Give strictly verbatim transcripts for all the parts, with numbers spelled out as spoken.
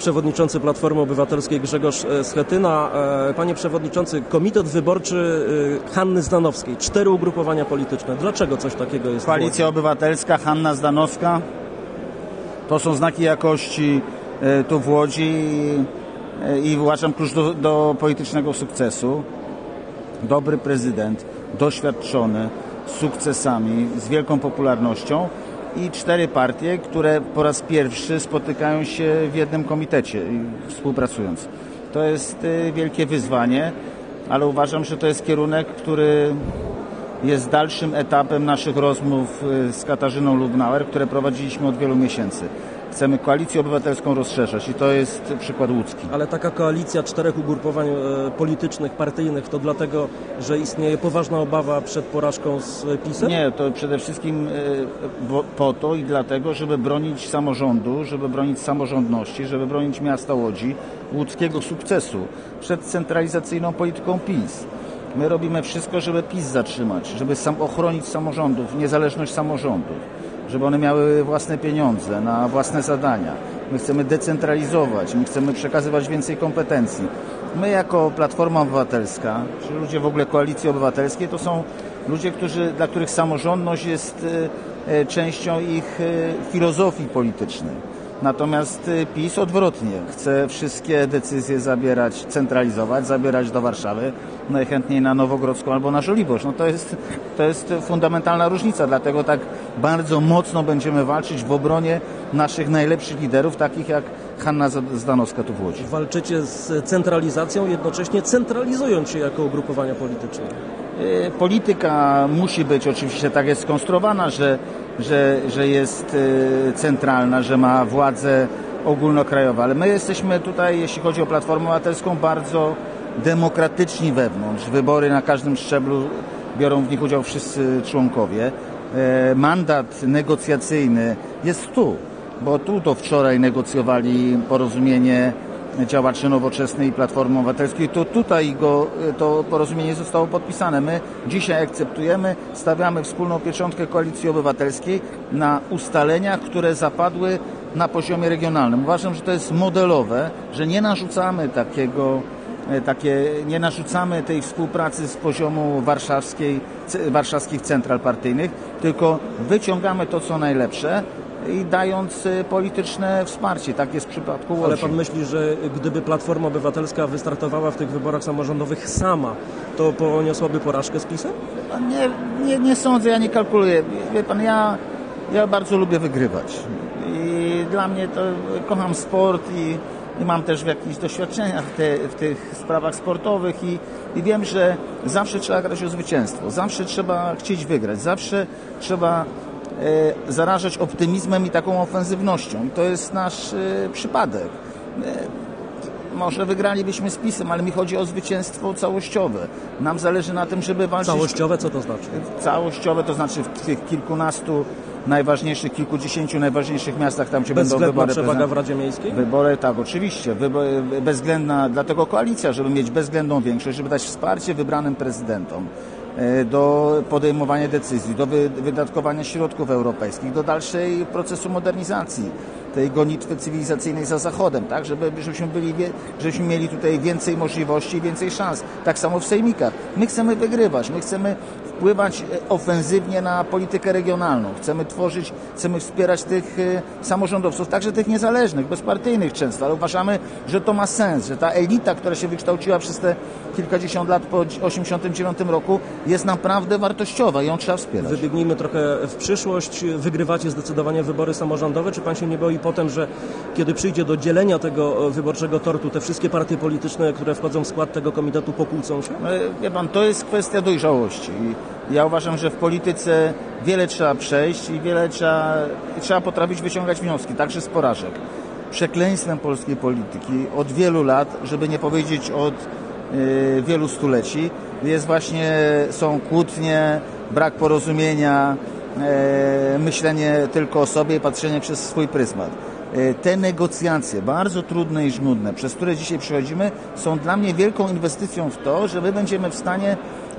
przewodniczący Platformy Obywatelskiej Grzegorz Schetyna. Panie przewodniczący, Komitet Wyborczy Hanny Zdanowskiej, cztery ugrupowania polityczne. Dlaczego coś takiego jest? Koalicja Obywatelska, Hanna Zdanowska, to są znaki jakości tu w Łodzi i, i uważam klucz do, do politycznego sukcesu. Dobry prezydent, doświadczony, z sukcesami, z wielką popularnością i cztery partie, które po raz pierwszy spotykają się w jednym komitecie, współpracując. To jest wielkie wyzwanie, ale uważam, że to jest kierunek, który jest dalszym etapem naszych rozmów z Katarzyną Lubnauer, które prowadziliśmy od wielu miesięcy. Chcemy koalicję obywatelską rozszerzać i to jest przykład łódzki. Ale taka koalicja czterech ugrupowań e, politycznych, partyjnych, to dlatego, że istnieje poważna obawa przed porażką z PiS-em? Nie, to przede wszystkim e, po to i dlatego, żeby bronić samorządu, żeby bronić samorządności, żeby bronić miasta Łodzi, łódzkiego sukcesu przed centralizacyjną polityką PiS. My robimy wszystko, żeby PiS zatrzymać, żeby sam ochronić samorządów, niezależność samorządów, żeby one miały własne pieniądze na własne zadania. My chcemy decentralizować, my chcemy przekazywać więcej kompetencji. My jako Platforma Obywatelska, czy ludzie w ogóle Koalicji Obywatelskiej, to są ludzie, którzy, dla których samorządność jest e, częścią ich e, filozofii politycznej. Natomiast PiS odwrotnie. Chce wszystkie decyzje zabierać, centralizować, zabierać do Warszawy, najchętniej na Nowogrodzką albo na Żoliborz. No to jest, to jest fundamentalna różnica, dlatego tak bardzo mocno będziemy walczyć w obronie naszych najlepszych liderów, takich jak Hanna Zdanowska tu w Łodzi. Walczycie z centralizacją, jednocześnie centralizując się jako ugrupowania polityczne. Polityka musi być oczywiście tak jest skonstruowana, że, że, że jest centralna, że ma władzę ogólnokrajową, ale my jesteśmy tutaj, jeśli chodzi o Platformę Obywatelską, bardzo demokratyczni wewnątrz. Wybory na każdym szczeblu biorą w nich udział wszyscy członkowie. Mandat negocjacyjny jest tu, bo tu to wczoraj negocjowali porozumienie działaczy Nowoczesnej i Platformy Obywatelskiej, to tutaj go, to porozumienie zostało podpisane. My dzisiaj akceptujemy, stawiamy wspólną pieczątkę Koalicji Obywatelskiej na ustaleniach, które zapadły na poziomie regionalnym. Uważam, że to jest modelowe, że nie narzucamy takiego, takie, nie narzucamy tej współpracy z poziomu warszawskiej, warszawskich central partyjnych, tylko wyciągamy to, co najlepsze, i dając polityczne wsparcie. Tak jest w przypadku Łodzi. Ale pan myśli, że gdyby Platforma Obywatelska wystartowała w tych wyborach samorządowych sama, to poniosłaby porażkę z PiS-em? Nie, nie, nie sądzę, ja nie kalkuluję. Wie pan, ja, ja bardzo lubię wygrywać. I dla mnie to kocham sport i, i mam też jakieś doświadczenia w, te, w tych sprawach sportowych i, i wiem, że zawsze trzeba grać o zwycięstwo. Zawsze trzeba chcieć wygrać. Zawsze trzeba E, zarażać optymizmem i taką ofensywnością. I to jest nasz e, przypadek. E, może wygralibyśmy z PiS-em, ale mi chodzi o zwycięstwo całościowe. Nam zależy na tym, żeby walczyć... Całościowe co to znaczy? Całościowe to znaczy w tych kilkunastu najważniejszych, kilkudziesięciu najważniejszych miastach, tam gdzie będą wybory. Bezwzględna przewaga w Radzie Miejskiej? Wybory, tak, oczywiście. Wybory, bezwzględna, dlatego koalicja, żeby mieć bezwzględną większość, żeby dać wsparcie wybranym prezydentom do podejmowania decyzji, do wydatkowania środków europejskich, do dalszej procesu modernizacji, tej gonitwy cywilizacyjnej za Zachodem, tak, żeby, żebyśmy, byli, żebyśmy mieli tutaj więcej możliwości i więcej szans. Tak samo w sejmikach. My chcemy wygrywać, my chcemy wpływać ofensywnie na politykę regionalną, chcemy tworzyć, chcemy wspierać tych samorządowców, także tych niezależnych, bezpartyjnych często, ale uważamy, że to ma sens, że ta elita, która się wykształciła przez te kilkadziesiąt lat po osiemdziesiątym dziewiątym roku, jest naprawdę wartościowa i ją trzeba wspierać. Wybiegnijmy trochę w przyszłość. Wygrywacie zdecydowanie wybory samorządowe. Czy pan się nie boi potem, że kiedy przyjdzie do dzielenia tego wyborczego tortu, te wszystkie partie polityczne, które wchodzą w skład tego komitetu, pokłócą się? Wie pan, to jest kwestia dojrzałości. Ja uważam, że w polityce wiele trzeba przejść i wiele trzeba, trzeba potrafić wyciągać wnioski, także z porażek. Przekleństwem polskiej polityki od wielu lat, żeby nie powiedzieć od yy, wielu stuleci, jest właśnie, są kłótnie, brak porozumienia, yy, myślenie tylko o sobie i patrzenie przez swój pryzmat. Yy, te negocjacje, bardzo trudne i żmudne, przez które dzisiaj przechodzimy, są dla mnie wielką inwestycją w to, że my będziemy w stanie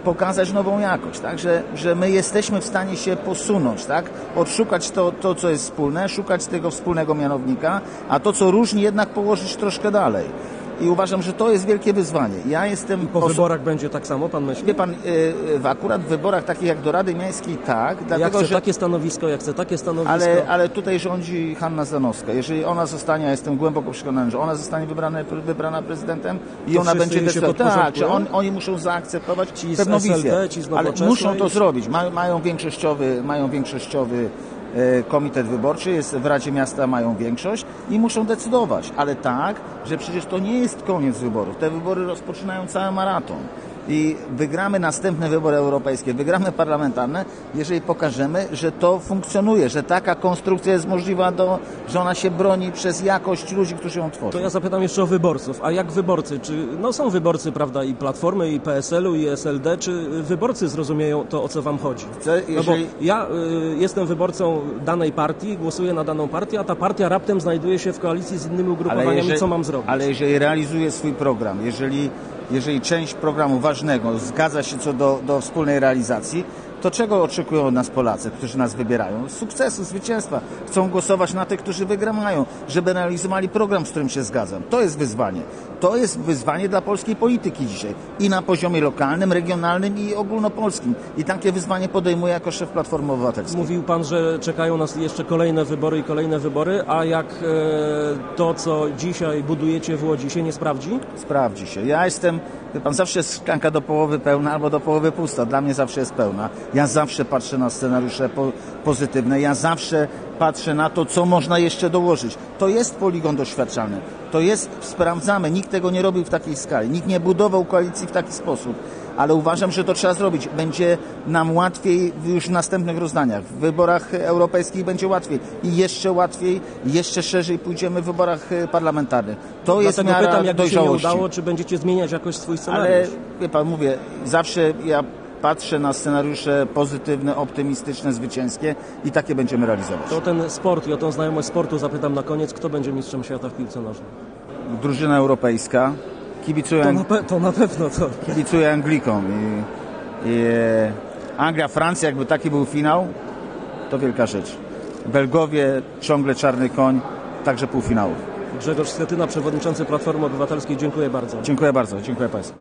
pokazać nową jakość, tak? Że, że my jesteśmy w stanie się posunąć, tak? Odszukać to, to, co jest wspólne, szukać tego wspólnego mianownika, a to, co różni, jednak położyć troszkę dalej. I uważam, że to jest wielkie wyzwanie. Ja jestem... I po oso... wyborach będzie tak samo, pan myśli? Wie pan, w akurat w wyborach takich jak do Rady Miejskiej tak, dlatego, ja chcę że... takie stanowisko, ja chcę takie stanowisko. Ale, ale tutaj rządzi Hanna Zdanowska. Jeżeli ona zostanie, ja jestem głęboko przekonany, że ona zostanie wybrana, wybrana prezydentem i to ona będzie decydować. Tak, że on, oni muszą zaakceptować ci z pewną S L D, wizję. ci z Ale muszą to zrobić. Ma, mają większościowy, mają większościowy komitet wyborczy, jest w Radzie Miasta, mają większość i muszą decydować, ale tak, że przecież to nie jest koniec wyborów. Te wybory rozpoczynają cały maraton i wygramy następne wybory europejskie, wygramy parlamentarne, jeżeli pokażemy, że to funkcjonuje, że taka konstrukcja jest możliwa, do, że ona się broni przez jakość ludzi, którzy ją tworzą. To ja zapytam jeszcze o wyborców. A jak wyborcy? Czy no są wyborcy, prawda, i Platformy, i P S L u, i S L D, czy wyborcy zrozumieją to, o co wam chodzi? Chcę, jeżeli... No bo ja y, jestem wyborcą danej partii, głosuję na daną partię, a ta partia raptem znajduje się w koalicji z innymi ugrupowaniami. jeżeli, co mam zrobić? Ale jeżeli realizuje swój program, jeżeli Jeżeli część programu ważnego zgadza się co do, do wspólnej realizacji, to czego oczekują od nas Polacy, którzy nas wybierają? Sukcesu, zwycięstwa. Chcą głosować na tych, którzy wygrają, żeby realizowali program, z którym się zgadzam. To jest wyzwanie. To jest wyzwanie dla polskiej polityki dzisiaj. I na poziomie lokalnym, regionalnym i ogólnopolskim. I takie wyzwanie podejmuję jako szef Platformy Obywatelskiej. Mówił pan, że czekają nas jeszcze kolejne wybory i kolejne wybory, a jak e, to, co dzisiaj budujecie w Łodzi, się nie sprawdzi? Sprawdzi się. Ja jestem, wie pan, zawsze jest szklanka do połowy pełna albo do połowy pusta. Dla mnie zawsze jest pełna. Ja zawsze patrzę na scenariusze po, pozytywne. Ja zawsze patrzę na to, co można jeszcze dołożyć. To jest poligon doświadczalny. To jest, sprawdzamy. Nikt tego nie robił w takiej skali. Nikt nie budował koalicji w taki sposób. Ale uważam, że to trzeba zrobić. Będzie nam łatwiej już w następnych rozdaniach. W wyborach europejskich będzie łatwiej. I jeszcze łatwiej, jeszcze szerzej pójdziemy w wyborach parlamentarnych. To Dlatego jest miara pytam, jak dojrzałości. się nie udało, czy będziecie zmieniać jakoś swój scenariusz? Ale, wie pan, mówię, zawsze ja patrzę na scenariusze pozytywne, optymistyczne, zwycięskie i takie będziemy realizować. To ten sport i o tą znajomość sportu zapytam na koniec, kto będzie mistrzem świata w piłce nożnej? Drużyna europejska. Kibicuję, to, na pe- to na pewno to. Kibicuję Anglikom. I, i Anglia, Francja, jakby taki był finał, to wielka rzecz. Belgowie, ciągle czarny koń, także półfinałów. Grzegorz Schetyna, przewodniczący Platformy Obywatelskiej. Dziękuję bardzo. Dziękuję bardzo. Dziękuję państwu.